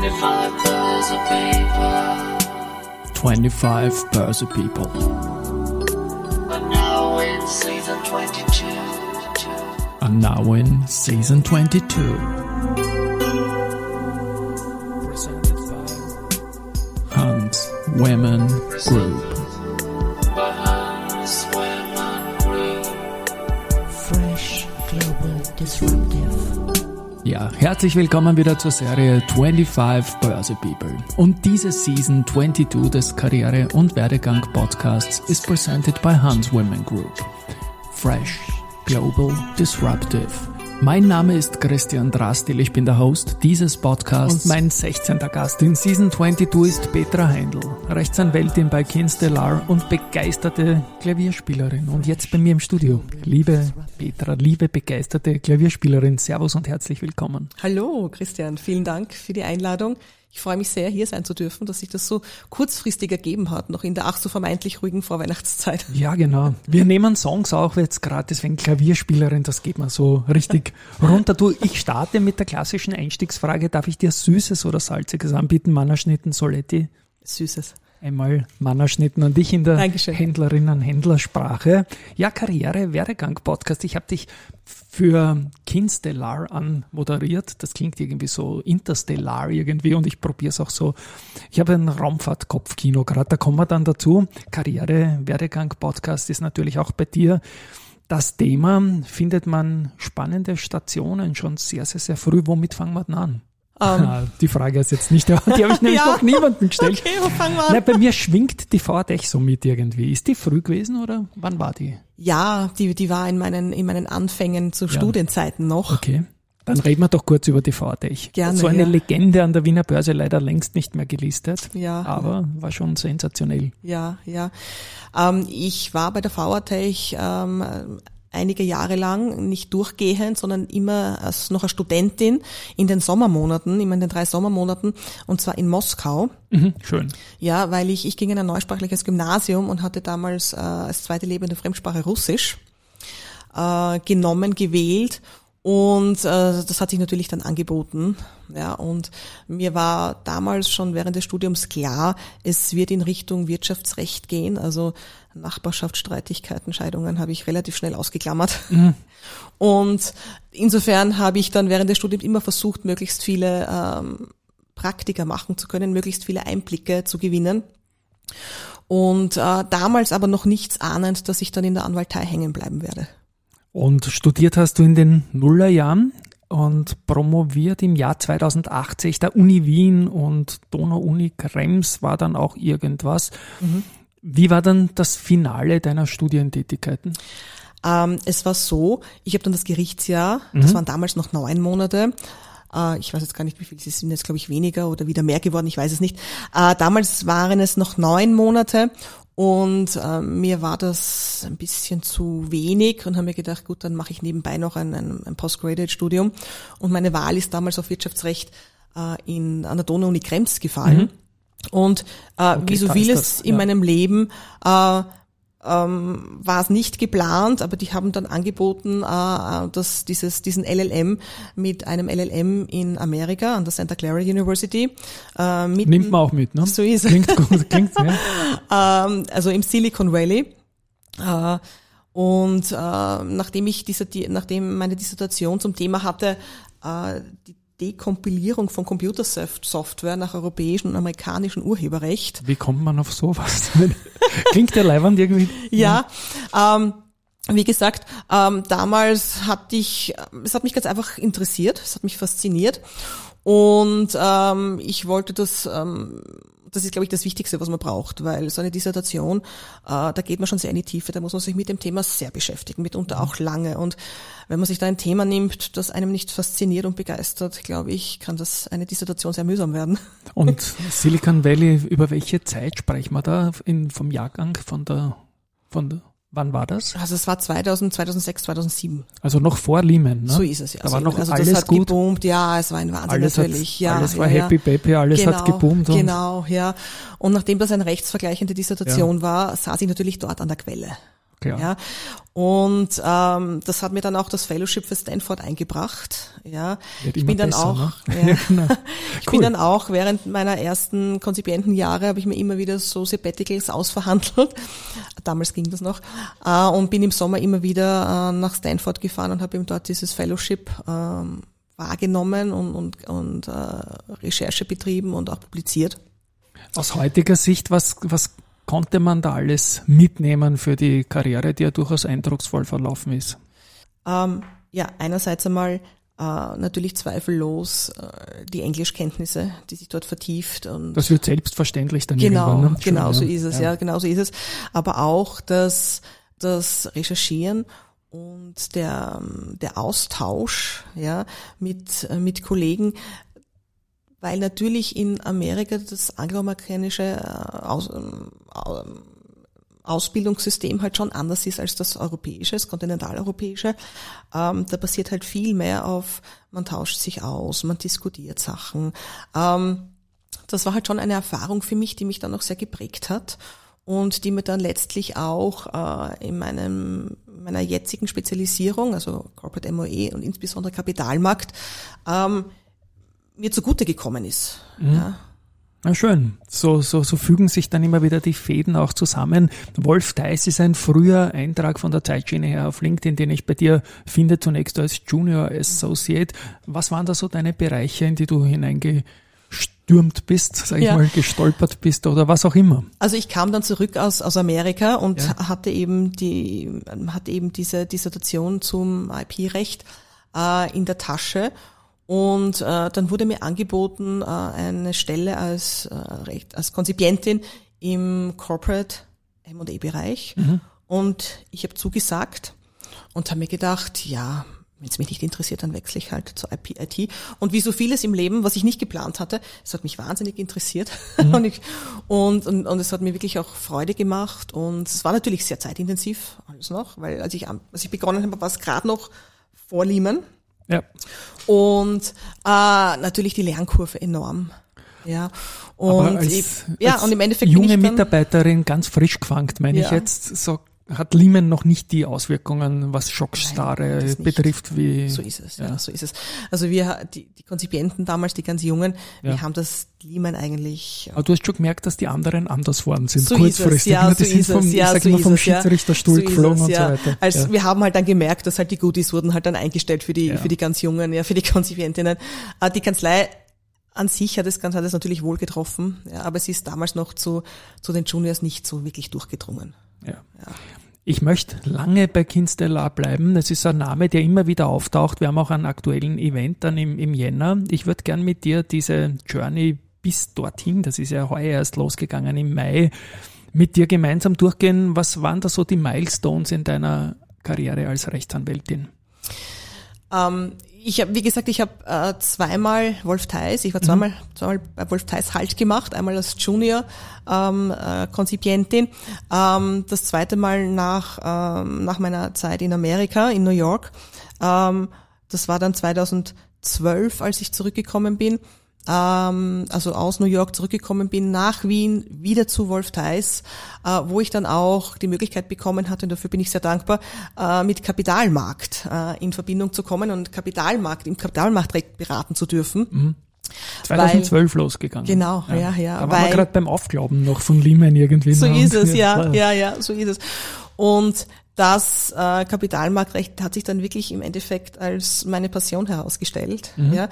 25 birds of people. 25 birds of people. And now in season 22. And now in season 22. Presented by Hans Women Group. By Hans Women Group. Fresh, global, disruptive. Ja, herzlich willkommen wieder zur Serie 25 Birds of People. Und diese Season 22 des Karriere- und Werdegang-Podcasts ist presented by Hans Women Group. Fresh, global, disruptive. Mein Name ist Christian Drastil, ich bin der Host dieses Podcasts. Und mein 16. Gast in Season 22 ist Petra Heindl, Rechtsanwältin bei Kinstellar und begeisterte Klavierspielerin. Und jetzt bei mir im Studio. Liebe Petra, liebe begeisterte Klavierspielerin, Servus und herzlich willkommen. Hallo Christian, vielen Dank für die Einladung. Ich freue mich sehr, hier sein zu dürfen, dass sich das so kurzfristig ergeben hat, noch in der ach so vermeintlich ruhigen Vorweihnachtszeit. Ja, genau. Wir nehmen Songs auch jetzt gerade, deswegen Klavierspielerin, das geht mir so richtig runter. Du, ich starte mit der klassischen Einstiegsfrage. Darf ich dir Süßes oder Salziges anbieten? Mannerschnitten, Soletti? Süßes. Einmal Mannerschnitten an dich in der Dankeschön. Händlerinnen-Händlersprache. Ja, Karriere-Werdegang-Podcast. Ich habe dich für Kinstellar anmoderiert. Das klingt irgendwie so interstellar irgendwie und ich probiere es auch so. Ich habe ein Raumfahrt-Kopfkino gerade, da kommen wir dann dazu. Karriere-Werdegang-Podcast ist natürlich auch bei dir das Thema. Findet man spannende Stationen schon sehr, sehr, sehr früh. Womit fangen wir denn an? Die Frage ist jetzt nicht, die habe ich nämlich noch niemandem gestellt. Okay, wo fangen wir an? Na, bei mir schwingt die VATech so mit irgendwie. Ist die früh gewesen oder wann war die? Ja, die war in meinen Anfängen zu Studienzeiten noch. Okay, dann reden wir doch kurz über die VATech. Gerne, so eine ja. Legende an der Wiener Börse, leider längst nicht mehr gelistet, Ja. aber war schon sensationell. Ja. Ich war bei der VATech einige Jahre lang, nicht durchgehend, sondern immer als noch als Studentin in den Sommermonaten, immer in den 3 Sommermonaten, und zwar in Moskau. Schön. Ja, weil ich ging in ein neusprachliches Gymnasium und hatte damals als zweite lebende Fremdsprache Russisch gewählt. Und das hat sich natürlich dann angeboten. Ja, und mir war damals schon während des Studiums klar, es wird in Richtung Wirtschaftsrecht gehen. Also Nachbarschaftsstreitigkeiten, Scheidungen habe ich relativ schnell ausgeklammert. Und insofern habe ich dann während des Studiums immer versucht, möglichst viele Praktika machen zu können, möglichst viele Einblicke zu gewinnen. Und damals aber noch nichts ahnend, dass ich dann in der Anwaltei hängen bleiben werde. Und studiert hast du in den Nullerjahren und promoviert im Jahr 2080 der Uni Wien und Donau-Uni Krems war dann auch irgendwas. Wie war dann das Finale deiner Studientätigkeiten? Es war so, ich habe dann das Gerichtsjahr, das waren damals noch 9 Monate, ich weiß jetzt gar nicht, wie viel, sie sind jetzt glaube ich weniger oder wieder mehr geworden, ich weiß es nicht. Damals waren es noch 9 Monate und mir war das ein bisschen zu wenig und habe mir gedacht, gut, dann mache ich nebenbei noch ein Postgraduate-Studium und meine Wahl ist damals auf Wirtschaftsrecht an der Donau-Uni Krems gefallen. Und wie so vieles in meinem Leben war es nicht geplant, aber die haben dann angeboten, dass diesen LLM mit einem LLM in Amerika an der Santa Clara University nimmt man auch mit, ne? So ist es. Klingt gut, klingt ja. Also im Silicon Valley. Und nachdem meine Dissertation zum Thema hatte, die Dekompilierung von Computersoftware nach europäischem und amerikanischem Urheberrecht. Wie kommt man auf sowas? Klingt ja leibend irgendwie. Ja, wie gesagt, damals es hat mich ganz einfach interessiert, es hat mich fasziniert und ich wollte das ist, glaube ich, das Wichtigste, was man braucht, weil so eine Dissertation, da geht man schon sehr in die Tiefe, da muss man sich mit dem Thema sehr beschäftigen, mitunter auch lange. Und wenn man sich da ein Thema nimmt, das einem nicht fasziniert und begeistert, glaube ich, kann das eine Dissertation sehr mühsam werden. Und Silicon Valley, über welche Zeit sprechen wir da vom Jahrgang, wann war das? Also es war 2006, 2007. Also noch vor Lehman, ne? So ist es, ja. Da war noch also alles das hat gut. geboomt, ja, es war ein Wahnsinn natürlich. Alles war happy baby, alles hat geboomt. Genau, ja. Und nachdem das eine rechtsvergleichende Dissertation war, saß ich natürlich dort an der Quelle. klar. Ja. Und das hat mir dann auch das Fellowship für Stanford eingebracht. Ja. Wird Ich immer bin dann besser, auch, ne? ja. Ja, genau. Ich Cool. bin dann auch während meiner ersten Konzipientenjahre habe ich mir immer wieder so Sabbaticals ausverhandelt. Damals ging das noch. Und bin im Sommer immer wieder nach Stanford gefahren und habe eben dort dieses Fellowship wahrgenommen und Recherche betrieben und auch publiziert. Aus heutiger Sicht, was konnte man da alles mitnehmen für die Karriere, die ja durchaus eindrucksvoll verlaufen ist? Ja, einerseits einmal natürlich zweifellos die Englischkenntnisse, die sich dort vertieft. Und Das wird selbstverständlich dann irgendwann. Ne? Genau so Schon, ist es, ja, genau so ist es. Aber auch das Recherchieren und der Austausch, ja, mit Kollegen, weil natürlich in Amerika das angloamerikanische Ausbildungssystem halt schon anders ist als das europäische, das kontinentaleuropäische. Da passiert halt viel mehr auf, man tauscht sich aus, man diskutiert Sachen. Das war halt schon eine Erfahrung für mich, die mich dann auch sehr geprägt hat und die mir dann letztlich auch in meiner jetzigen Spezialisierung, also Corporate MOE und insbesondere Kapitalmarkt, mir zugute gekommen ist. Mhm. Ja. Na schön. So fügen sich dann immer wieder die Fäden auch zusammen. Wolf Theiss ist ein früher Eintrag von der Zeitschiene her auf LinkedIn, den ich bei dir finde, zunächst als Junior Associate. Was waren da so deine Bereiche, in die du hineingestürmt bist, sag ich mal, gestolpert bist oder was auch immer? Also ich kam dann zurück aus Amerika und hatte eben diese Dissertation zum IP-Recht in der Tasche. Und dann wurde mir angeboten eine Stelle als Konzipientin im Corporate M&A-Bereich. Mhm. Und ich habe zugesagt und habe mir gedacht, ja, wenn es mich nicht interessiert, dann wechsle ich halt zur IT. Und wie so vieles im Leben, was ich nicht geplant hatte, es hat mich wahnsinnig interessiert. Mhm. und es hat mir wirklich auch Freude gemacht. Und es war natürlich sehr zeitintensiv, alles noch, weil als ich begonnen habe, war es gerade noch vor Lehman. Ja. Und natürlich die Lernkurve enorm. Ja. Und als und im Endeffekt junge bin ich dann, Mitarbeiterin ganz frisch gefangen, meine ich jetzt, so hat Lehman noch nicht die Auswirkungen, was Schockstarre betrifft, wie. So ist es, so ist es. Also wir, die Konzipienten damals, die ganz Jungen, wir haben das Lehman eigentlich. Aber du hast schon gemerkt, dass die anderen anders worden sind, so kurzfristig. Ja, die sind vom Schiedsrichterstuhl geflogen und so weiter. Wir haben halt dann gemerkt, dass halt die Goodies wurden halt dann eingestellt für die ganz Jungen, für die Konzipientinnen. Die Kanzlei an sich hat das natürlich wohl getroffen, aber es ist damals noch zu den Juniors nicht so wirklich durchgedrungen. Ja. Ich möchte lange bei Kinstler bleiben. Das ist ein Name, der immer wieder auftaucht. Wir haben auch einen aktuellen Event dann im Jänner. Ich würde gern mit dir diese Journey bis dorthin, das ist ja heuer erst losgegangen im Mai, mit dir gemeinsam durchgehen. Was waren da so die Milestones in deiner Karriere als Rechtsanwältin? Ich habe zweimal Wolf Theiss, ich war zweimal bei Wolf Theiss Halt gemacht, einmal als Junior Konzipientin, das zweite Mal nach meiner Zeit in Amerika, in New York. Das war dann 2012, als ich zurückgekommen bin, also aus New York zurückgekommen bin, nach Wien, wieder zu Wolf Theiss, wo ich dann auch die Möglichkeit bekommen hatte, und dafür bin ich sehr dankbar, mit Kapitalmarkt in Verbindung zu kommen und im Kapitalmarktrecht beraten zu dürfen. Mhm. 2012 losgegangen. Genau, ja. Da waren wir gerade beim Aufglauben noch von Lehman irgendwie. So ist es, so ist es. Und das Kapitalmarktrecht hat sich dann wirklich im Endeffekt als meine Passion herausgestellt. Mhm. Ja.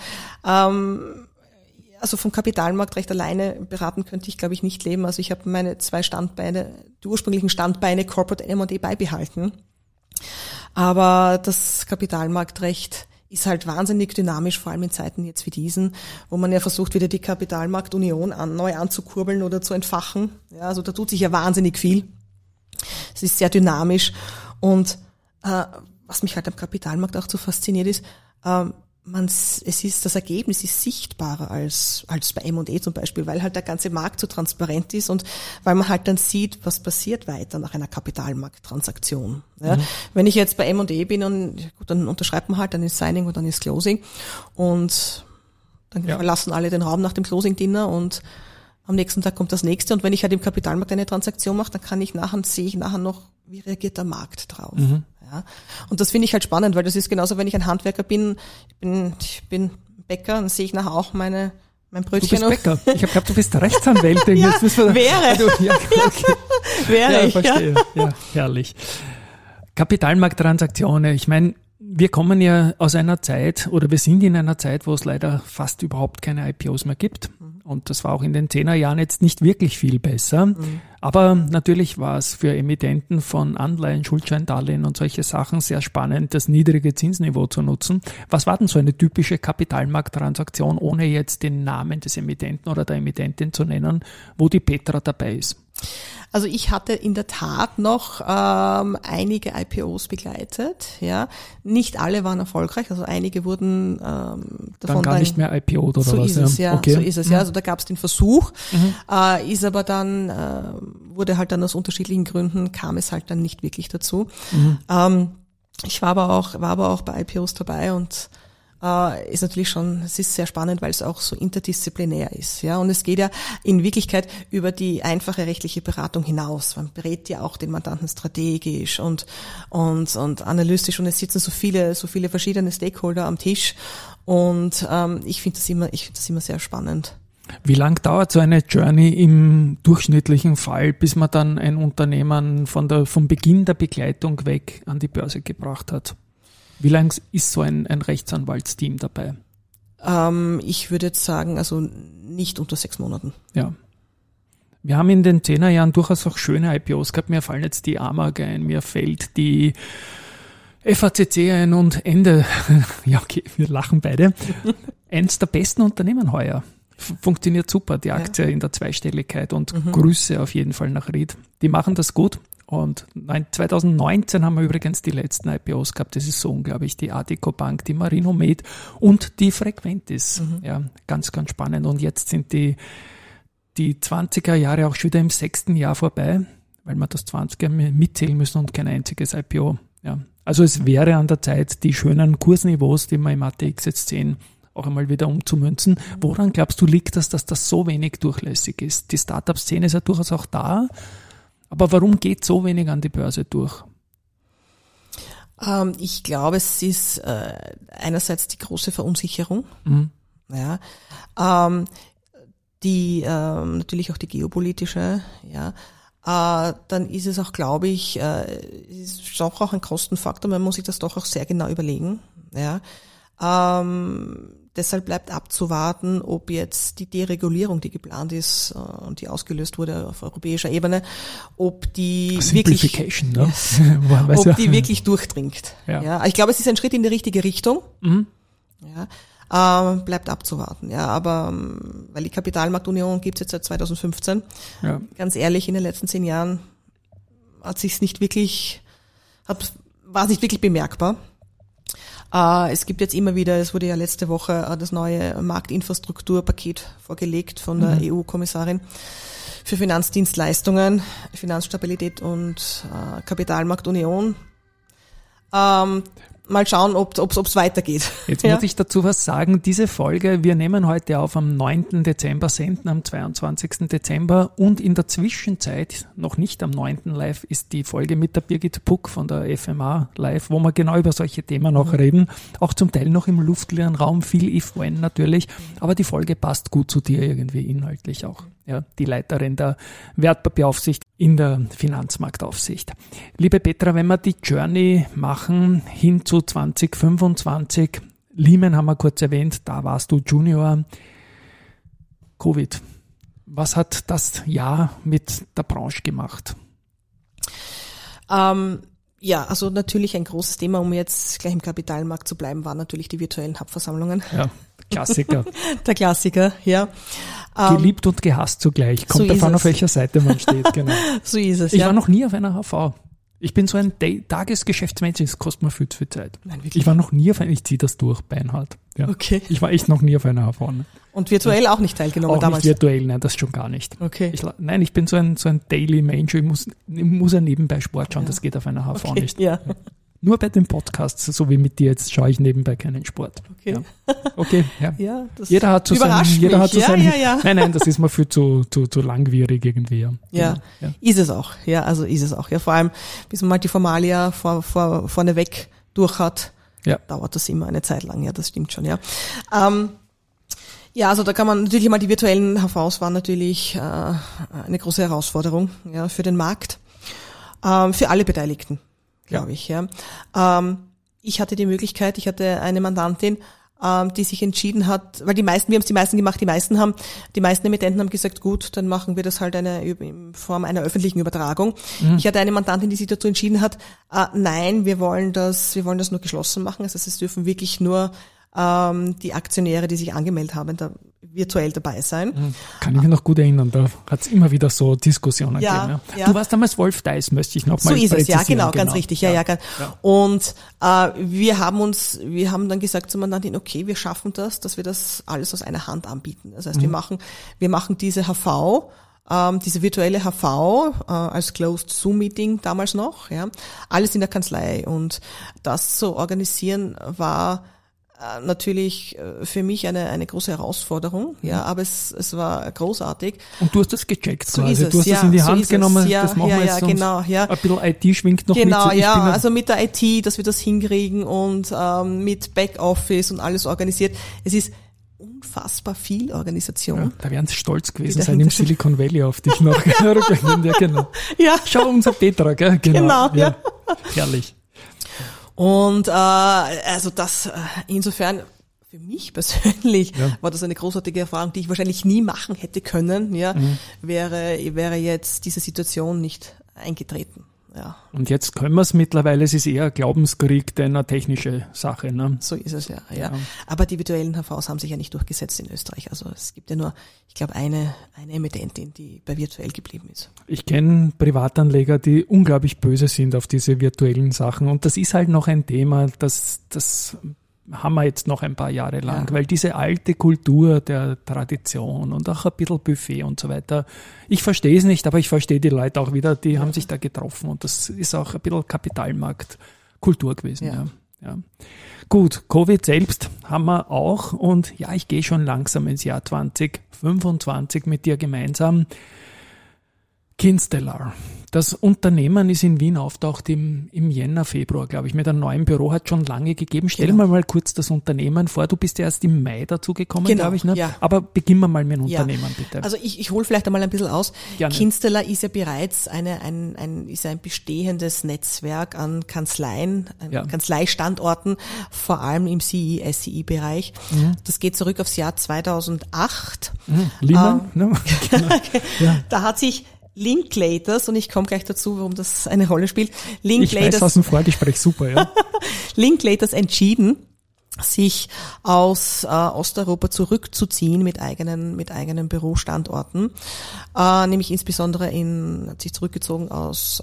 Also vom Kapitalmarktrecht alleine beraten könnte ich, glaube ich, nicht leben. Also ich habe meine zwei Standbeine, die ursprünglichen Standbeine Corporate M&A beibehalten. Aber das Kapitalmarktrecht ist halt wahnsinnig dynamisch, vor allem in Zeiten jetzt wie diesen, wo man ja versucht, wieder die Kapitalmarktunion neu anzukurbeln oder zu entfachen. Ja, also da tut sich ja wahnsinnig viel. Es ist sehr dynamisch. Und was mich halt am Kapitalmarkt auch so fasziniert ist, das Ergebnis ist sichtbarer als bei M&A zum Beispiel, weil halt der ganze Markt so transparent ist und weil man halt dann sieht, was passiert weiter nach einer Kapitalmarkttransaktion. Ja. Mhm. Wenn ich jetzt bei M&A bin und gut, dann unterschreibt man halt, dann ist Signing und dann ist Closing und dann verlassen alle den Raum nach dem Closing-Dinner und am nächsten Tag kommt das nächste und wenn ich halt im Kapitalmarkt eine Transaktion mache, dann sehe ich nachher noch, wie reagiert der Markt drauf. Ja. Und das finde ich halt spannend, weil das ist genauso, wenn ich ein Handwerker bin, ich bin Bäcker, dann sehe ich nachher auch mein Brötchen. Du bist Bäcker. Ich habe gehabt, du bist Rechtsanwältin. Ja, wäre. Wäre ich. Verstehe. Ja, herrlich. Kapitalmarkttransaktionen. Ich meine, wir kommen ja aus einer Zeit oder wir sind in einer Zeit, wo es leider fast überhaupt keine IPOs mehr gibt. Und das war auch in den 10er Jahren jetzt nicht wirklich viel besser. Aber natürlich war es für Emittenten von Anleihen, Schuldscheindarlehen und solche Sachen sehr spannend, das niedrige Zinsniveau zu nutzen. Was war denn so eine typische Kapitalmarkttransaktion, ohne jetzt den Namen des Emittenten oder der Emittentin zu nennen, wo die Petra dabei ist? Also ich hatte in der Tat noch einige IPOs begleitet, ja. Nicht alle waren erfolgreich, also einige wurden davon dann gar nicht mehr IPO'd oder so was? Ist es, ja. Okay. So ist es, ja. Also da gab es den Versuch, ist aber dann, wurde halt dann aus unterschiedlichen Gründen, kam es halt dann nicht wirklich dazu. Ich war aber auch bei IPOs dabei und ist natürlich schon, es ist sehr spannend, weil es auch so interdisziplinär ist, ja. Und es geht ja in Wirklichkeit über die einfache rechtliche Beratung hinaus. Man berät ja auch den Mandanten strategisch und analytisch und es sitzen so viele verschiedene Stakeholder am Tisch und ich finde das immer sehr spannend. Wie lang dauert so eine Journey im durchschnittlichen Fall, bis man dann ein Unternehmen vom Beginn der Begleitung weg an die Börse gebracht hat? Wie lang ist so ein Rechtsanwaltsteam dabei? Ich würde jetzt sagen, also nicht unter 6 Monaten. Ja. Wir haben in den 10er Jahren durchaus auch schöne IPOs gehabt. Mir fallen jetzt die AMAG ein, mir fällt die FACC ein und Ende. Ja, okay, wir lachen beide. Eins der besten Unternehmen heuer. Funktioniert super, die Aktie in der Zweistelligkeit und Grüße auf jeden Fall nach Ried. Die machen das gut. Und 2019 haben wir übrigens die letzten IPOs gehabt. Das ist so unglaublich. Die Addiko Bank, die Marinomed und die Frequentis. Ja, ganz, ganz spannend. Und jetzt sind die 20er Jahre auch schon wieder im 6. Jahr vorbei, weil wir das 20er mitzählen müssen und kein einziges IPO. Ja. Also es wäre an der Zeit, die schönen Kursniveaus, die wir im ATX jetzt sehen, auch einmal wieder umzumünzen. Woran glaubst du, liegt das, dass das so wenig durchlässig ist? Die Startup-Szene ist ja durchaus auch da. Aber warum geht so wenig an die Börse durch? Ich glaube, es ist einerseits die große Verunsicherung, ja, natürlich auch die geopolitische, ja. Dann ist es auch, glaube ich, ist doch auch ein Kostenfaktor. Man muss sich das doch auch sehr genau überlegen, ja. Deshalb bleibt abzuwarten, ob jetzt die Deregulierung, die geplant ist und die ausgelöst wurde auf europäischer Ebene, ob die Simplification, wirklich, ne? ob die wirklich durchdringt. Ja. Ja, ich glaube, es ist ein Schritt in die richtige Richtung. Ja, bleibt abzuwarten. Ja, aber weil die Kapitalmarktunion gibt's jetzt seit 2015. Ja. Ganz ehrlich, in den letzten 10 Jahren war es nicht wirklich bemerkbar. Es gibt jetzt immer wieder, es wurde ja letzte Woche das neue Marktinfrastrukturpaket vorgelegt von der EU-Kommissarin für Finanzdienstleistungen, Finanzstabilität und Kapitalmarktunion. Mal schauen, ob es weitergeht. Jetzt muss ich dazu was sagen. Diese Folge, wir nehmen heute auf am 9. Dezember, senden am 22. Dezember und in der Zwischenzeit, noch nicht am 9. live, ist die Folge mit der Birgit Puck von der FMA live, wo wir genau über solche Themen noch reden. Auch zum Teil noch im luftleeren Raum, viel if-when natürlich. Aber die Folge passt gut zu dir irgendwie inhaltlich auch. Ja, die Leiterin der Wertpapieraufsicht in der Finanzmarktaufsicht. Liebe Petra, wenn wir die Journey machen hin zu 2025, Lehman haben wir kurz erwähnt, da warst du Junior. Covid, was hat das Jahr mit der Branche gemacht? Ja, also natürlich ein großes Thema, um jetzt gleich im Kapitalmarkt zu bleiben, waren natürlich die virtuellen Hub-Versammlungen. Ja, Klassiker. Der Klassiker, ja. Geliebt und gehasst zugleich. Kommt davon, auf welcher Seite man steht. Genau. So ist es, Ich war noch nie auf einer HV. Ich bin so ein Tagesgeschäftsmensch, das kostet mir viel zu viel Zeit. Nein, wirklich? Ich war noch nie auf einer, ich ziehe das durch, beinhart. Ja. Okay. Ich war echt noch nie auf einer HV. Ne? Und virtuell auch nicht teilgenommen auch damals? Nicht virtuell, nein, das schon gar nicht. Okay. Ich bin so ein Daily Mensch, ich muss ja nebenbei Sport schauen, das geht auf einer HV nicht. Ja. Nur bei den Podcasts, so wie mit dir jetzt, schaue ich nebenbei keinen Sport. Okay. Ja. Okay, ja. Ja, das Jeder hat so überrascht jeder mich. hat so Ja, seine, ja, ja. Nein, das ist mir viel zu langwierig irgendwie. Ja. Ja, Genau, ja. ist es auch. Ja, also ist es auch. Ja, vor allem, bis man mal die Formalia vorneweg durch hat, Ja. dauert das immer eine Zeit lang. Ja, das stimmt schon, ja. Ja, also da kann man natürlich mal, die virtuellen HVs waren natürlich eine große Herausforderung, ja, für den Markt, für alle Beteiligten, glaube ich, ja. Ich hatte die Möglichkeit, ich hatte eine Mandantin, die sich entschieden hat, weil wir haben es die meisten gemacht, die meisten Emittenten haben gesagt, gut, dann machen wir das halt in Form einer öffentlichen Übertragung. Ich hatte eine Mandantin, die sich dazu entschieden hat, nein, wir wollen das nur geschlossen machen, also es dürfen wirklich nur die Aktionäre, die sich angemeldet haben, da virtuell dabei sein. Kann ich mich noch gut erinnern, da hat es immer wieder so Diskussionen Ja, gegeben. Ja. ja. Du warst damals Wolf Deiss, möchte ich noch mal So ist es, ja, präzisieren. genau, ganz richtig, ja. Und wir haben dann gesagt zum Mandantin, okay, wir schaffen das, dass wir das alles aus einer Hand anbieten. Das heißt, wir machen diese HV, diese virtuelle HV als Closed Zoom Meeting damals noch, ja, alles in der Kanzlei, und das zu organisieren war natürlich für mich eine große Herausforderung, ja, aber es war großartig. Und du hast das gecheckt So quasi. ist es, Du hast ja, das in die so Hand ist es. genommen, Ja, das machen ja, wir jetzt ja, genau, ja. Ein bisschen IT schwingt noch Genau, mit. Ich ja, bin also mit der IT, dass wir das hinkriegen und mit Backoffice und alles organisiert. Es ist unfassbar viel Organisation. da werden sie stolz gewesen Die sein im dahinter sind. Silicon Valley auf dich noch. Ja, genau. Ja. Schau, unser Petra, gell? Genau, ja. Herrlich. Und also das insofern für mich persönlich Ja. war das eine großartige Erfahrung, die ich wahrscheinlich nie machen hätte können, ja, wäre jetzt diese Situation nicht eingetreten. Ja, Und jetzt können wir es mittlerweile, es ist eher ein Glaubenskrieg, denn eine technische Sache. Ne? so ist es ja. Ja. Aber die virtuellen HVs haben sich ja nicht durchgesetzt in Österreich. Also es gibt ja nur, ich glaube, eine Emittentin, die bei virtuell geblieben ist. Ich kenne Privatanleger, die unglaublich böse sind auf diese virtuellen Sachen. Und das ist halt noch ein Thema, das haben wir jetzt noch ein paar Jahre lang, Ja. weil diese alte Kultur der Tradition und auch ein bisschen Buffet und so weiter, ich verstehe es nicht, aber ich verstehe die Leute auch wieder, die haben sich da getroffen, und das ist auch ein bisschen Kapitalmarktkultur gewesen. Ja. Ja. Gut, Covid selbst haben wir auch, und ja, ich gehe schon langsam ins Jahr 2025 mit dir gemeinsam. Kinstellar. Das Unternehmen ist in Wien auftaucht im Jänner, Februar, glaube ich, mit einem neuen Büro, hat schon lange gegeben. Stell Genau. mir mal kurz das Unternehmen vor. Du bist ja erst im Mai dazu gekommen, Genau, glaube ich. Ne? ja. Aber beginnen wir mal mit dem Ja. Unternehmen, bitte. Also ich hole vielleicht einmal ein bisschen aus. Gerne. Kinstellar ist ja bereits ein bestehendes Netzwerk an Kanzleien, Ja. Kanzleistandorten, vor allem im CE, SCI-Bereich. Das geht zurück aufs Jahr 2008. Lehman, ne? Ja. Da hat sich Linklaters, und ich komme gleich dazu, warum das eine Rolle spielt, Ich weiß aus dem Vorgespräch, super, ja. Linklaters entschieden, sich aus Osteuropa zurückzuziehen mit eigenen Bürostandorten, nämlich insbesondere hat sich zurückgezogen aus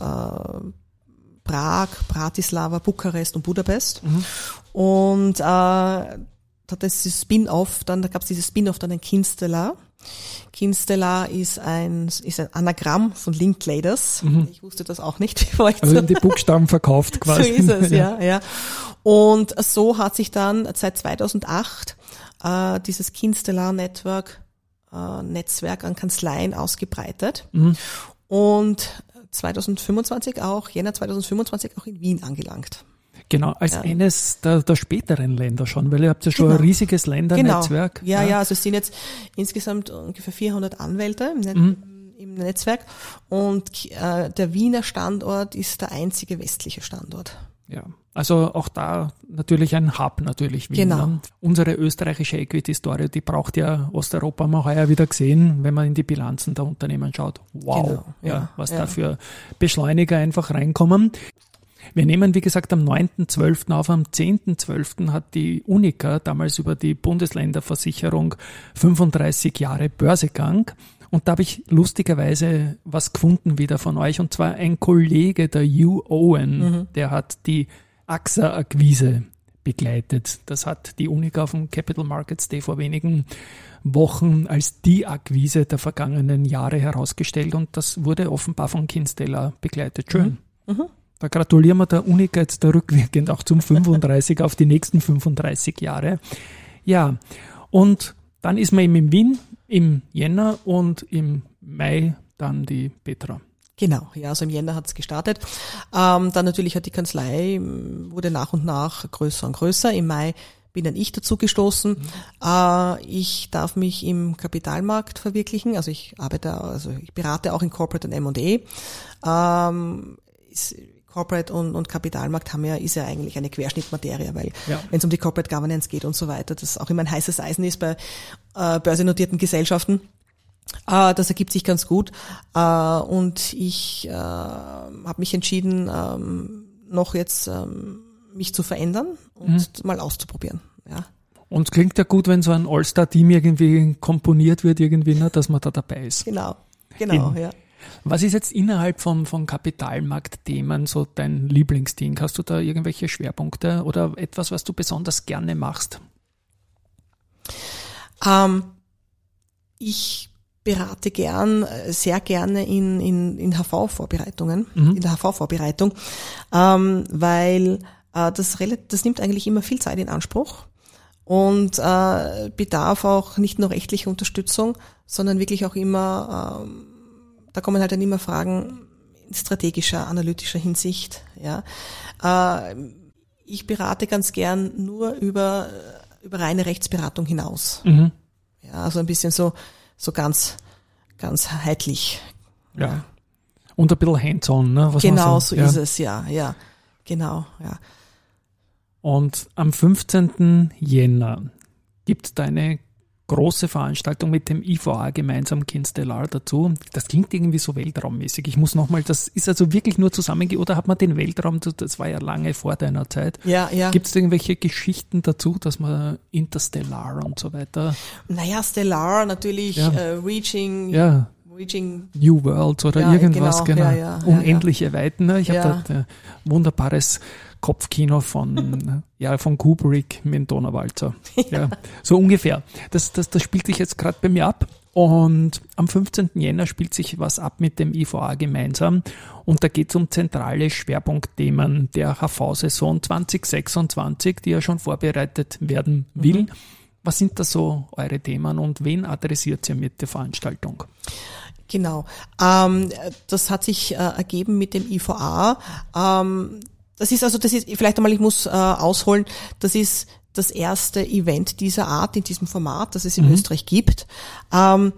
Prag, Bratislava, Bukarest und Budapest. Und da gab es dieses Spin-off dann ein Kinstellar. Kinstellar ist ein Anagramm von Linklaters. Ich wusste das auch nicht, bevor ich Also die Buchstaben verkauft quasi. so ist es, ja. Und so hat sich dann seit 2008 dieses Kinstellar Netzwerk an Kanzleien ausgebreitet. Und 2025 Jänner 2025 auch in Wien angelangt. Genau, als eines der späteren Länder schon, weil ihr habt ja schon ein riesiges Ländernetzwerk. Genau. Ja, also es sind jetzt insgesamt ungefähr 400 Anwälte im Netzwerk, und der Wiener Standort ist der einzige westliche Standort. Ja, also auch da natürlich ein Hub natürlich. Wien, Genau. ne? Unsere österreichische Equity-Story, die braucht ja Osteuropa, haben wir heuer wieder gesehen, wenn man in die Bilanzen der Unternehmen schaut. Wow, Genau, ja, was ja. da für Beschleuniger einfach reinkommen. Wir nehmen, wie gesagt, am 9.12. auf. Am 10.12. hat die Unica damals über die Bundesländerversicherung 35 Jahre Börsegang. Und da habe ich lustigerweise was gefunden wieder von euch. Und zwar ein Kollege, der Hugh Owen, der hat die AXA-Akquise begleitet. Das hat die Unica auf dem Capital Markets Day vor wenigen Wochen als die Akquise der vergangenen Jahre herausgestellt. Und das wurde offenbar von Kinstellar begleitet. Schön. Da gratulieren wir der Unica jetzt da rückwirkend auch zum 35 auf die nächsten 35 Jahre. Ja, und dann ist man eben in Wien im Jänner und im Mai dann die Petra. Genau, ja, also im Jänner hat's gestartet. Dann natürlich hat die Kanzlei, wurde nach und nach größer und größer. Im Mai bin dann ich dazu gestoßen. Ich darf mich im Kapitalmarkt verwirklichen. Also ich berate auch in Corporate und M&A. Corporate und Kapitalmarkt ist ja eigentlich eine Querschnittmaterie, weil wenn es um die Corporate Governance geht und so weiter, das auch immer ein heißes Eisen ist bei börsennotierten Gesellschaften. Das ergibt sich ganz gut. Und ich habe mich entschieden, noch jetzt mich zu verändern und mal auszuprobieren. Ja. Und es klingt ja gut, wenn so ein All-Star-Team irgendwie komponiert wird, irgendwie, ne, dass man da dabei ist. Genau, ja. Was ist jetzt innerhalb von Kapitalmarktthemen so dein Lieblingsding? Hast du da irgendwelche Schwerpunkte oder etwas, was du besonders gerne machst? Ich berate sehr gerne in HV-Vorbereitungen, in der HV-Vorbereitung, weil das nimmt eigentlich immer viel Zeit in Anspruch und bedarf auch nicht nur rechtlicher Unterstützung, sondern wirklich auch immer, da kommen halt dann immer Fragen in strategischer, analytischer Hinsicht. Ja, ich berate ganz gern nur über reine Rechtsberatung hinaus. Ja, also ein bisschen so ganz heitlich. Ja. Und ein bisschen hands-on, ne? Genau, so ist es, ja. Genau, ja. Und am 15. Jänner gibt es da eine große Veranstaltung mit dem IVA gemeinsam Kinstellar dazu. Das klingt irgendwie so weltraummäßig. Ich muss nochmal, das ist also wirklich nur oder hat man den Weltraum, das war ja lange vor deiner Zeit. Ja. Gibt es irgendwelche Geschichten dazu, dass man Interstellar und so weiter? Naja, Stellar natürlich, Reaching New Worlds oder irgendwas, genau. Ja, Unendliche Weiten. Ne? Ich habe da ein wunderbares Kopfkino von Kubrick mit dem Donauwalzer. Ja, so ungefähr. Das spielt sich jetzt gerade bei mir ab. Und am 15. Jänner spielt sich was ab mit dem IVA gemeinsam. Und da geht es um zentrale Schwerpunktthemen der HV-Saison 2026, die ja schon vorbereitet werden will. Was sind da so eure Themen und wen adressiert ihr mit der Veranstaltung? Genau. Das hat sich ergeben mit dem IVA. Das ist, vielleicht einmal, ich muss ausholen, das ist das erste Event dieser Art in diesem Format, das es in Österreich gibt. Der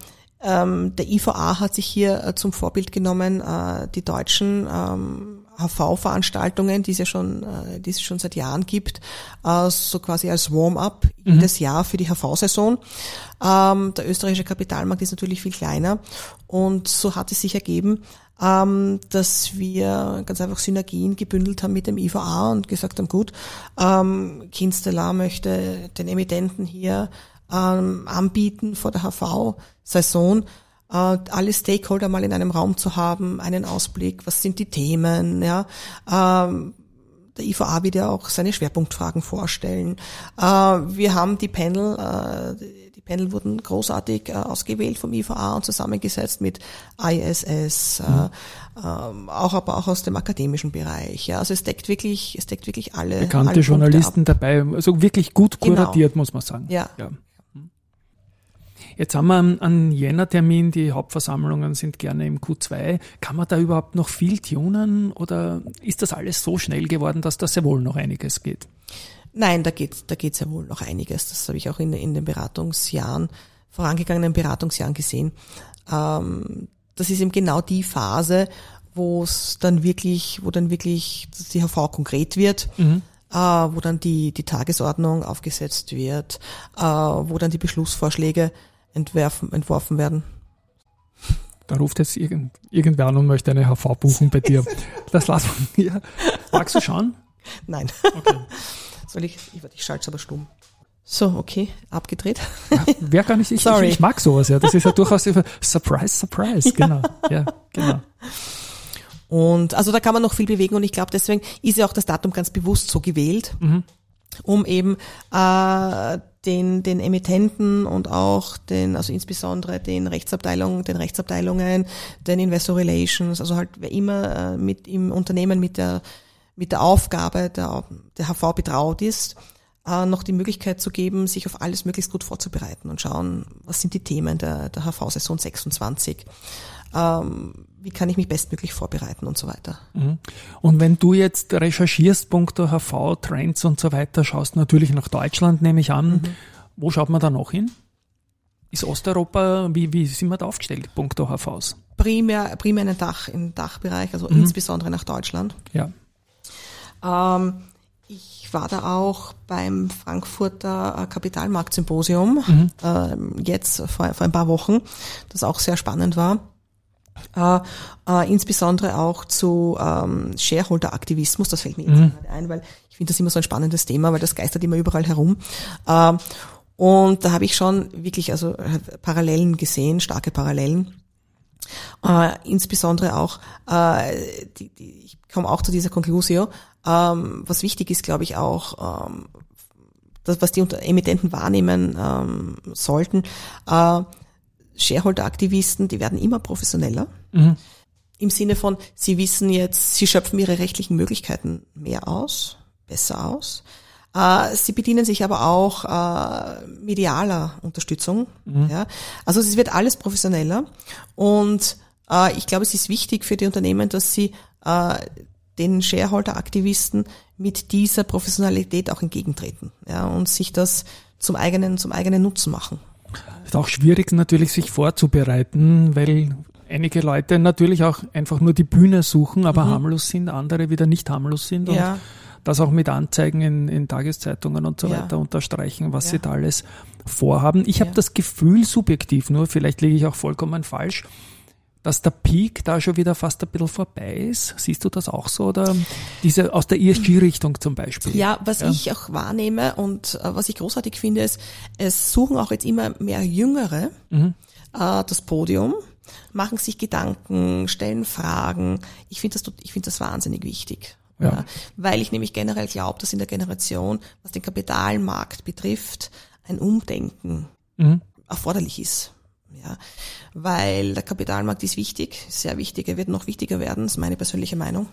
IVA hat sich hier zum Vorbild genommen, die deutschen HV-Veranstaltungen, die es schon seit Jahren gibt, so quasi als Warm-up jedes Jahr für die HV-Saison. Der österreichische Kapitalmarkt ist natürlich viel kleiner und so hat es sich ergeben, dass wir ganz einfach Synergien gebündelt haben mit dem IVA und gesagt haben, gut, Kinstellar möchte den Emittenten hier anbieten vor der HV-Saison, alle Stakeholder mal in einem Raum zu haben, einen Ausblick, was sind die Themen, ja. Der IVA wird ja auch seine Schwerpunktfragen vorstellen. Wir haben die Panel wurden großartig ausgewählt vom IVA und zusammengesetzt mit ISS, aber auch aus dem akademischen Bereich. Ja, also es deckt wirklich alle bekannte Journalisten dabei, also wirklich gut kuratiert, muss man sagen. Ja. Jetzt haben wir einen Jänner-Termin, die Hauptversammlungen sind gerne im Q2. Kann man da überhaupt noch viel tunen oder ist das alles so schnell geworden, dass da sehr wohl noch einiges geht? Nein, da geht sehr wohl noch einiges. Das habe ich auch in den vorangegangenen Beratungsjahren gesehen. Das ist eben genau die Phase, wo dann wirklich die HV konkret wird. Wo dann die Tagesordnung aufgesetzt wird, wo dann die Beschlussvorschläge entworfen werden. Da ruft jetzt irgendwer an und möchte eine HV buchen bei dir. Das lassen wir. Magst du schauen? Nein. Okay. Ich schalte es aber stumm. So, okay, abgedreht. Ja, wer gar nicht, ich mag sowas, ja. Das ist ja durchaus Surprise, genau. Ja, genau. Und also da kann man noch viel bewegen und ich glaube, deswegen ist ja auch das Datum ganz bewusst so gewählt. um eben den Emittenten und auch also insbesondere den Rechtsabteilungen, den Investor Relations, also halt wer immer mit im Unternehmen mit der Aufgabe der HV betraut ist, noch die Möglichkeit zu geben, sich auf alles möglichst gut vorzubereiten und schauen, was sind die Themen der HV-Saison 26. Wie kann ich mich bestmöglich vorbereiten und so weiter. Und wenn du jetzt recherchierst, punkto HV, Trends und so weiter, schaust natürlich nach Deutschland, nehme ich an. Wo schaut man da noch hin? Ist Osteuropa, wie sind wir da aufgestellt, punkto HVs? Primär im Dachbereich, also insbesondere nach Deutschland. Ja. Ich war da auch beim Frankfurter Kapitalmarktsymposium, jetzt vor ein paar Wochen, das auch sehr spannend war. Insbesondere auch zu Shareholder-Aktivismus, das fällt mir jetzt gerade ein, weil ich finde das immer so ein spannendes Thema, weil das geistert immer überall herum. Und da habe ich schon wirklich Parallelen gesehen, starke Parallelen. Insbesondere auch, ich komme auch zu dieser Conclusio, was wichtig ist, glaube ich auch, das, was die Emittenten wahrnehmen sollten, Shareholder-Aktivisten, die werden immer professioneller. Im Sinne von, sie wissen jetzt, sie schöpfen ihre rechtlichen Möglichkeiten besser aus. Sie bedienen sich aber auch medialer Unterstützung. Ja. Also es wird alles professioneller und ich glaube, es ist wichtig für die Unternehmen, dass sie den Shareholder-Aktivisten mit dieser Professionalität auch entgegentreten, ja, und sich das zum eigenen Nutzen machen. Ist auch schwierig natürlich, sich vorzubereiten, weil einige Leute natürlich auch einfach nur die Bühne suchen, aber harmlos sind, andere wieder nicht harmlos sind und das auch mit Anzeigen in Tageszeitungen und so weiter unterstreichen, was sie da alles vorhaben. Ich habe das Gefühl, subjektiv nur, vielleicht liege ich auch vollkommen falsch, dass der Peak da schon wieder fast ein bisschen vorbei ist. Siehst du das auch so? Oder diese aus der ESG-Richtung zum Beispiel? Ja, was ich auch wahrnehme und was ich großartig finde, ist, es suchen auch jetzt immer mehr Jüngere das Podium, machen sich Gedanken, stellen Fragen. Ich finde das wahnsinnig wichtig. Ja. Weil ich nämlich generell glaube, dass in der Generation, was den Kapitalmarkt betrifft, ein Umdenken erforderlich ist. Ja, weil der Kapitalmarkt ist wichtig, sehr wichtig, er wird noch wichtiger werden, das ist meine persönliche Meinung.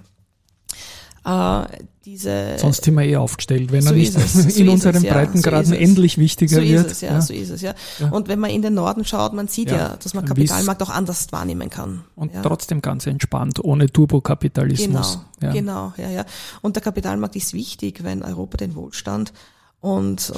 Sonst sind wir eh aufgestellt, wenn er nicht in unseren Breitengraden endlich wichtiger wird. So ist es, ja. Und wenn man in den Norden schaut, man sieht dass man Kapitalmarkt auch anders wahrnehmen kann. Und trotzdem ganz entspannt, ohne Turbokapitalismus. Genau. Und der Kapitalmarkt ist wichtig, wenn Europa den Wohlstand und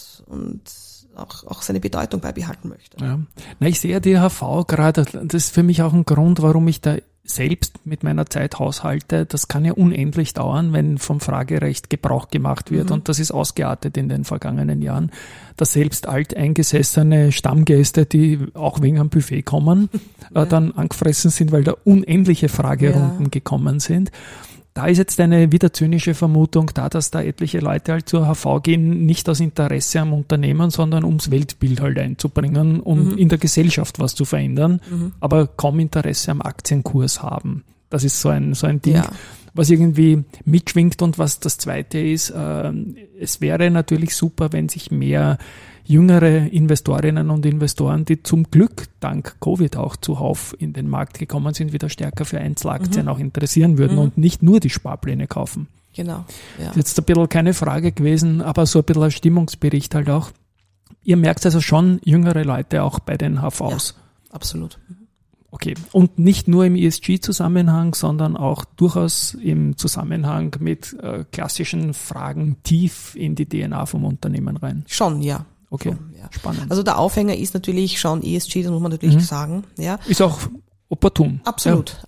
auch seine Bedeutung beibehalten möchte. Ja. Na, ich sehe die HV gerade, das ist für mich auch ein Grund, warum ich da selbst mit meiner Zeit haushalte. Das kann ja unendlich dauern, wenn vom Fragerecht Gebrauch gemacht wird. Und das ist ausgeartet in den vergangenen Jahren, dass selbst alteingesessene Stammgäste, die auch wegen am Buffet kommen, dann angefressen sind, weil da unendliche Fragerunden gekommen sind. Da ist jetzt eine wieder zynische Vermutung da, dass da etliche Leute halt zur HV gehen, nicht aus Interesse am Unternehmen, sondern ums Weltbild halt einzubringen und in der Gesellschaft was zu verändern, aber kaum Interesse am Aktienkurs haben. Das ist so ein Ding, was irgendwie mitschwingt. Und was das Zweite ist, es wäre natürlich super, wenn sich mehr jüngere Investorinnen und Investoren, die zum Glück dank Covid auch zuhauf in den Markt gekommen sind, wieder stärker für Einzelaktien auch interessieren würden und nicht nur die Sparpläne kaufen. Genau. Ja. Jetzt ein bisschen keine Frage gewesen, aber so ein bisschen ein Stimmungsbericht halt auch. Ihr merkt also schon jüngere Leute auch bei den HVs. Ja, absolut. Okay. Und nicht nur im ESG-Zusammenhang, sondern auch durchaus im Zusammenhang mit klassischen Fragen tief in die DNA vom Unternehmen rein. Schon, ja. Okay, ja. Spannend. Also der Aufhänger ist natürlich schon ESG, das muss man natürlich sagen. Ja. Ist auch opportun. Absolut.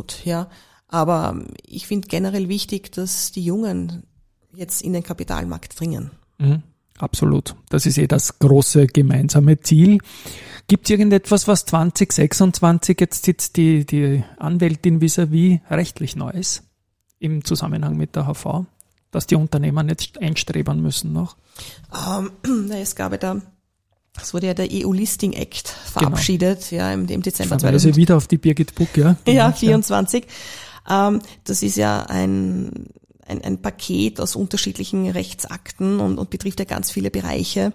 Aber ich finde generell wichtig, dass die Jungen jetzt in den Kapitalmarkt dringen. Absolut. Das ist das große gemeinsame Ziel. Gibt es irgendetwas, was 2026 jetzt sitzt die Anwältin vis-à-vis rechtlich Neues im Zusammenhang mit der HV? Dass die Unternehmen jetzt einstrebern müssen noch? Es wurde ja der EU-Listing Act verabschiedet, im Dezember ich verweise wieder auf die Birgit Buck, 24. Das ist ja ein ein Paket aus unterschiedlichen Rechtsakten und betrifft ja ganz viele Bereiche.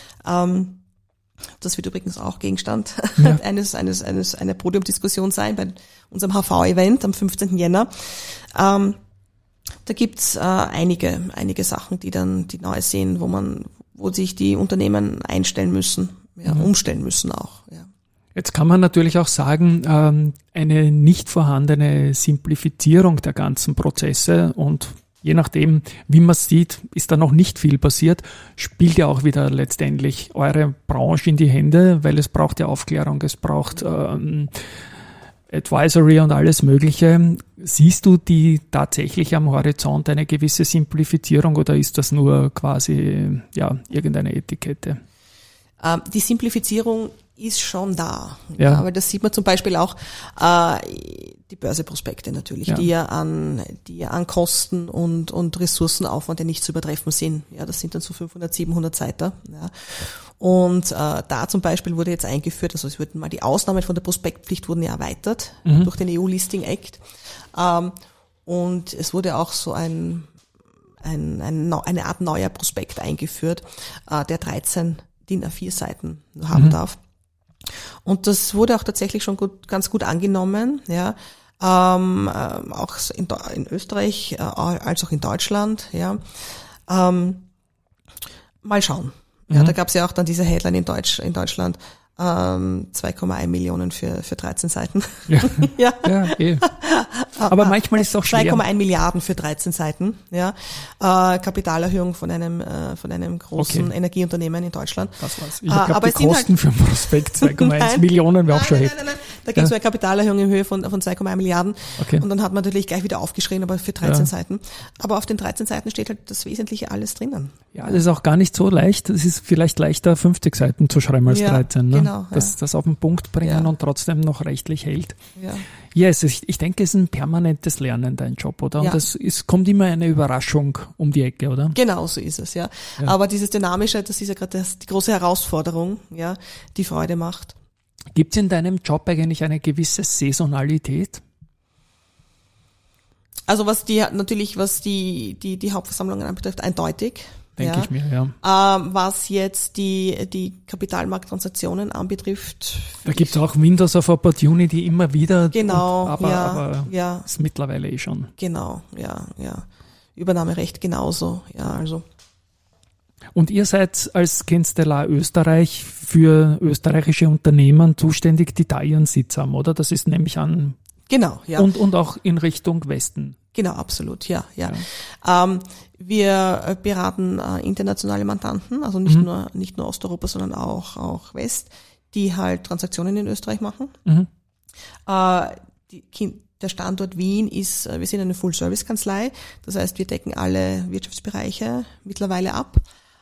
Das wird übrigens auch Gegenstand einer Podiumdiskussion sein bei unserem HV-Event am 15. Jänner. Da gibt's einige Sachen, die neu sind, wo sich die Unternehmen einstellen müssen, umstellen müssen auch. Ja. Jetzt kann man natürlich auch sagen, eine nicht vorhandene Simplifizierung der ganzen Prozesse und je nachdem, wie man es sieht, ist da noch nicht viel passiert, spielt ja auch wieder letztendlich eure Branche in die Hände, weil es braucht ja Aufklärung, es braucht Advisory und alles Mögliche. Siehst du die tatsächlich am Horizont eine gewisse Simplifizierung oder ist das nur quasi irgendeine Etikette? Die Simplifizierung ist schon da. Ja. Aber das sieht man zum Beispiel auch die Börseprospekte natürlich, die ja an Kosten und Ressourcenaufwand ja nicht zu übertreffen sind. Ja, das sind dann so 500, 700 Seiten. Ja. Und da zum Beispiel wurde jetzt eingeführt, also es wurden mal die Ausnahmen von der Prospektpflicht wurden ja erweitert durch den EU Listing Act. Und es wurde auch so eine Art neuer Prospekt eingeführt, der 13 DIN A4 Seiten haben darf. Und das wurde auch tatsächlich schon ganz gut angenommen, ja, auch in Österreich als auch in Deutschland, ja. Mal schauen. Ja, da gab's ja auch dann diese Headline in Deutschland, 2,1 Millionen für 13 Seiten. Ja. Aber manchmal ist es auch schwer. 2,1 Milliarden für 13 Seiten, ja. Kapitalerhöhung von einem großen Energieunternehmen in Deutschland. Das war's. Ich glaube, die Kosten für den Prospekt 2,1 Millionen wäre auch schon heftig. Nein. Da ging es um eine Kapitalerhöhung in Höhe von 2,1 Milliarden. Okay. Und dann hat man natürlich gleich wieder aufgeschrien, aber für 13 Seiten. Aber auf den 13 Seiten steht halt das Wesentliche alles drinnen. Ja, das ist auch gar nicht so leicht. Es ist vielleicht leichter, 50 Seiten zu schreiben als 13. Ne? Genau. Das auf den Punkt bringen und trotzdem noch rechtlich hält. Ja. Yes, ich denke, es ist ein permanentes Lernen, dein Job, oder? Und kommt immer eine Überraschung um die Ecke, oder? Genau, so ist es, ja. Aber dieses Dynamische, das ist ja gerade die große Herausforderung, ja, die Freude macht. Gibt es in deinem Job eigentlich eine gewisse Saisonalität? Also was die Hauptversammlungen anbetrifft, eindeutig. Denke ich mir, ja. Was jetzt die Kapitalmarkttransaktionen anbetrifft. Da gibt es auch Windows of Opportunity immer wieder. Genau, aber ist mittlerweile schon. Genau, ja. Übernahmerecht genauso, ja, also. Und ihr seid als Kenstelar Österreich für österreichische Unternehmen zuständig, die da ihren Sitz haben, oder? Das ist nämlich an. Genau, ja. Und auch in Richtung Westen. Genau, absolut, ja. Wir beraten internationale Mandanten, also nicht nur Osteuropa, sondern auch West, die halt Transaktionen in Österreich machen. Der Standort Wien ist, wir sind eine Full-Service-Kanzlei, das heißt, wir decken alle Wirtschaftsbereiche mittlerweile ab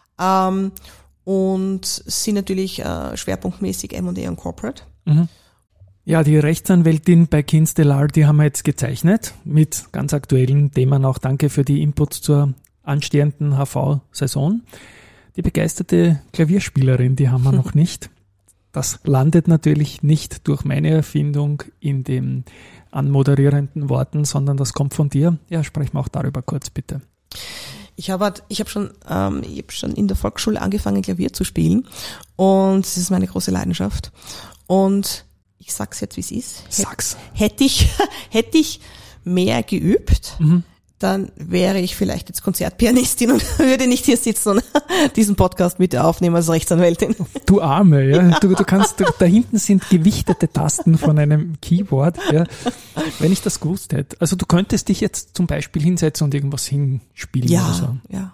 und sind natürlich schwerpunktmäßig M&A und Corporate. Ja, die Rechtsanwältin bei Kenstelar, die haben wir jetzt gezeichnet mit ganz aktuellen Themen. Auch danke für die Inputs zur anstehenden HV-Saison. Die begeisterte Klavierspielerin, die haben wir noch nicht. Das landet natürlich nicht durch meine Erfindung in den anmoderierenden Worten, sondern das kommt von dir. Ja, sprechen wir auch darüber kurz, bitte. Ich habe schon in der Volksschule angefangen, Klavier zu spielen und das ist meine große Leidenschaft. Und ich sag's jetzt, wie es ist. Sag's. Hätte ich mehr geübt, dann wäre ich vielleicht jetzt Konzertpianistin und würde nicht hier sitzen und diesen Podcast mit aufnehmen als Rechtsanwältin. Du Arme, ja. Du kannst, da hinten sind gewichtete Tasten von einem Keyboard, ja. Wenn ich das gewusst hätte. Also du könntest dich jetzt zum Beispiel hinsetzen und irgendwas hinspielen oder so. Ja.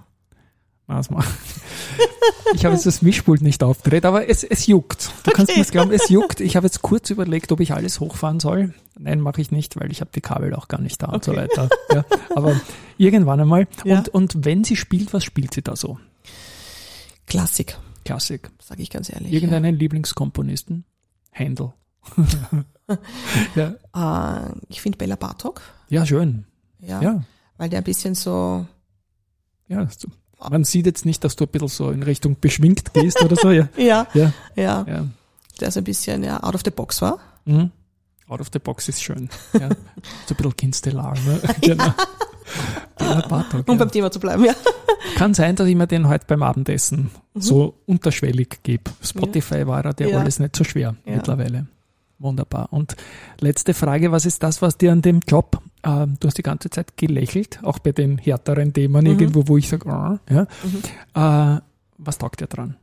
Ich habe jetzt das Mischpult nicht aufgedreht, aber es juckt. Du kannst mir das glauben, es juckt. Ich habe jetzt kurz überlegt, ob ich alles hochfahren soll. Nein, mache ich nicht, weil ich habe die Kabel auch gar nicht da und so weiter. Ja, aber irgendwann einmal. Ja. Und wenn sie spielt, was spielt sie da so? Klassik, Sage ich ganz ehrlich. Irgendeinen Lieblingskomponisten? Händel. Ja. Ich finde Bela Bartók. Ja, schön. Ja. Weil der ein bisschen so. Ja, man sieht jetzt nicht, dass du ein bisschen so in Richtung beschwingt gehst oder so. Ja. Ja. Ja. Der so ein bisschen out of the box war. Mhm. Out of the box ist schön. Ja. So ein bisschen Kenstelar. Ne? Genau. Bela Bartok. Um beim Thema zu bleiben, ja. Kann sein, dass ich mir den heute beim Abendessen so unterschwellig gebe. Spotify war ja der alles nicht so schwer mittlerweile. Wunderbar. Und letzte Frage, was ist das, was dir an dem Job, du hast die ganze Zeit gelächelt, auch bei den härteren Themen irgendwo, wo ich sage, was taugt dir dran?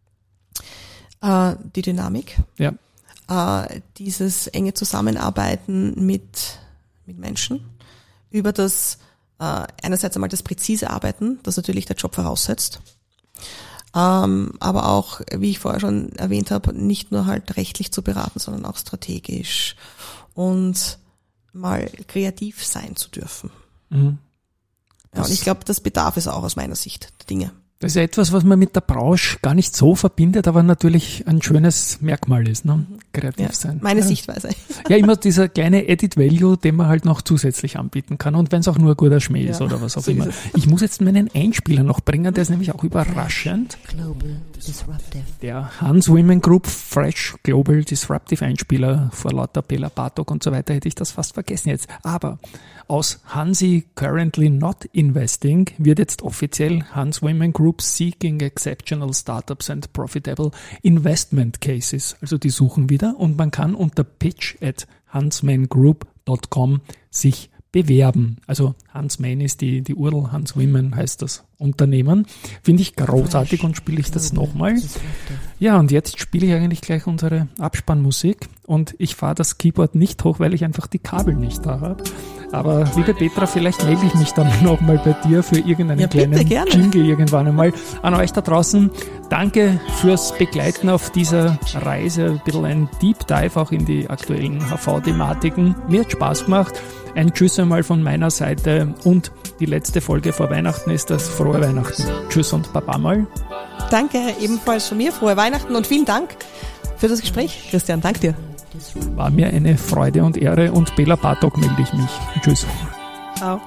Die Dynamik. Ja. Dieses enge Zusammenarbeiten mit Menschen, über das einerseits einmal das präzise Arbeiten, das natürlich der Job voraussetzt, aber auch, wie ich vorher schon erwähnt habe, nicht nur halt rechtlich zu beraten, sondern auch strategisch und mal kreativ sein zu dürfen. Mhm. Ja, und ich glaube, das bedarf es auch aus meiner Sicht der Dinge. Das ist ja etwas, was man mit der Branche gar nicht so verbindet, aber natürlich ein schönes Merkmal ist, ne? Kreativ sein. Meine Sichtweise. Ja, immer dieser kleine Added Value, den man halt noch zusätzlich anbieten kann. Und wenn es auch nur ein guter Schmäh ist oder was auch so immer. Ich muss jetzt meinen Einspieler noch bringen, der ist nämlich auch überraschend. Global Disruptive. Der Hans Women Group Fresh Global Disruptive Einspieler vor lauter Bela Bartok und so weiter hätte ich das fast vergessen jetzt. Aber aus Hansi Currently Not Investing wird jetzt offiziell Hans Women Group Seeking Exceptional Startups and Profitable Investment Cases. Also die suchen wieder und man kann unter pitch@hansmangroup.com sich bewerben. Also Hansman ist die URL, Hans Women heißt das Unternehmen. Finde ich großartig und spiele ich das nochmal. Ja, und jetzt spiele ich eigentlich gleich unsere Abspannmusik und ich fahre das Keyboard nicht hoch, weil ich einfach die Kabel nicht da habe. Aber liebe Petra, vielleicht melde ich mich dann nochmal bei dir für irgendeinen kleinen Jingle irgendwann einmal. An euch da draußen, danke fürs Begleiten auf dieser Reise. Ein bisschen ein Deep Dive auch in die aktuellen HV-Thematiken. Mir hat Spaß gemacht. Ein Tschüss einmal von meiner Seite und die letzte Folge vor Weihnachten ist das Frohe Weihnachten. Tschüss und Baba mal. Danke, ebenfalls von mir. Frohe Weihnachten und vielen Dank für das Gespräch. Christian, danke dir. War mir eine Freude und Ehre und Bela Bartok melde ich mich. Tschüss. Ciao.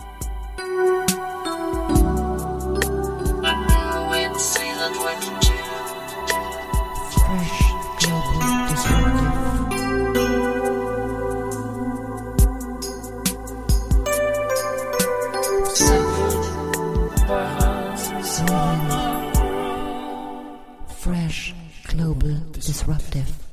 Fresh Global Disruptive. Fresh Global Disruptive.